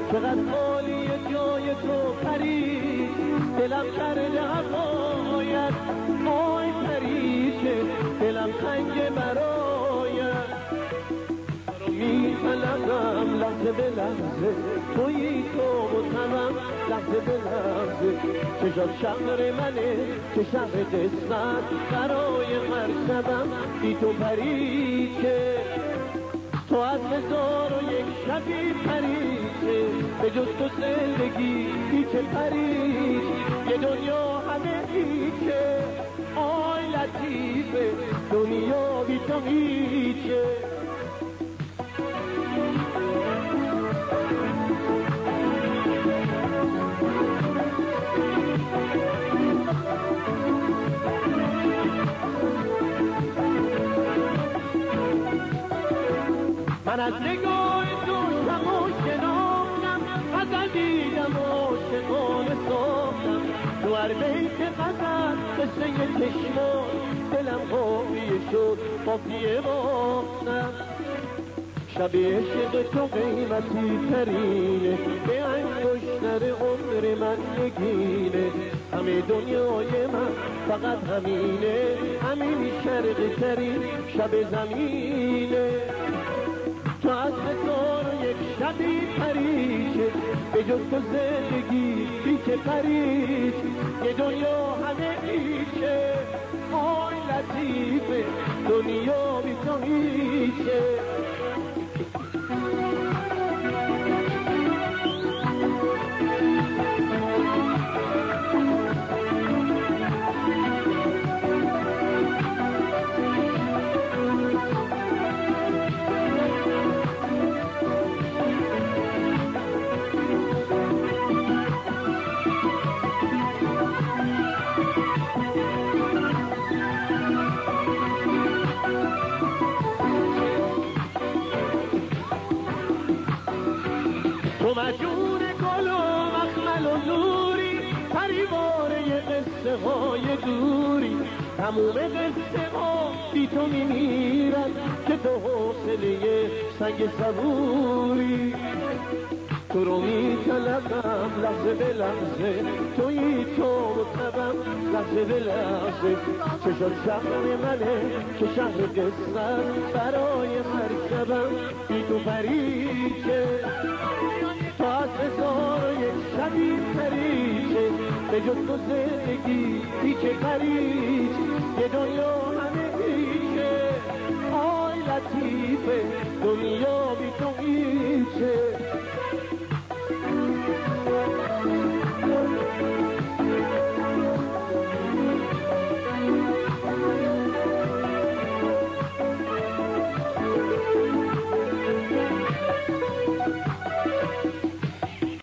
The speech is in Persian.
چقدر خالی جای تو پری، دلم کرده هوایت، آی پری که دلم تنگ برایت. رو میطلبم لحظه به لحظه، تویی تو و تنم لحظه به لحظه. چشات شهر منه که شهر قسمت، برای هر شبم بی تو پری که تو از 1001 شبی پریچه، به جز تو زندگی هیچه پریچ، یه دنیا همه هیچه، آی لطیفه دنیا بی تو هیچه. من از نگاه تو شم و شناختم، غزل دیدم و عاشقانه ساختم، تو هر بیت غزل قصه چشمان، دلم حاویه شد قافیه باختم. شب عشق تو قیمتی ترینه، به انگشتر عمر من نگینه، همه دنیای من فقط همینه، همین شرق ترین شب زمینه. تو از 1001 شبی پریچه، به جز تو زندگی بیچه پریچ، یه دنیا همه ایچه، آی لطیفه دنیا بی تو هیچه. تو مجون گل و مخمل و نوری، پریواره قصه های دوری، تموم قصه ها بی تو میمیرن، که تو حوصله سنگ صبوری. تو رو میطلبم لحظه به لحظه، تویی تو و تبم لحظه به لحظه. چشات شهر منه که شهر قسمت، برای مرکبم بی تو پریچه. تو از 1001 شبی پریچه، به جز تو زندگی هیچه پریچ، یه دنیا همه هیچه، آی لطیفه دنیا بی تو هیچه.